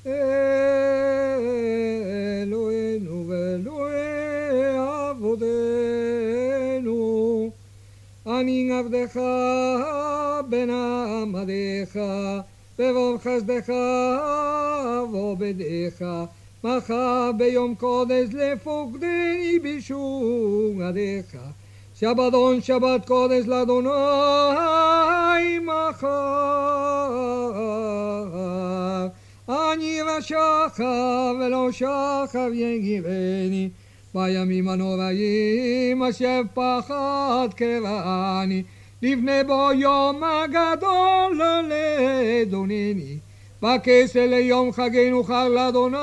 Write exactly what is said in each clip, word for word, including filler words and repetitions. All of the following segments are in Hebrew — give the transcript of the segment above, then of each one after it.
אלוהינו ואלוהי אבותינו, אני עבדך בן עמדיך, ברוב חסדך ועובדיך, מחר ביום קודש לפוקדני בשורתך, שבתון שבת קודש לאדוני מחר. אני ושחר ולא שחר יגירני, בימים הנוראים אשר פחד קרני, לפני בו יום הגדול לדונני, בכסל ליום חגנו חג לאדוני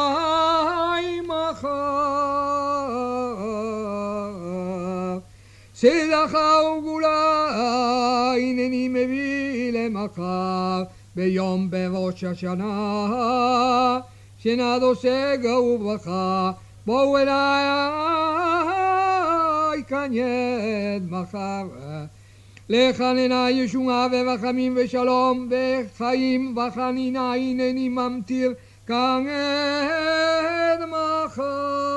מחר. צדקה וגאולה הנני מביא למחר, ביום בראש השנה, שנת עוסק וברכה, בואו אליי כאן יד מחר. לחננה ישועה ורחמים ושלום וחיים וחנינה, הנני ממטיר כאן עד מחר.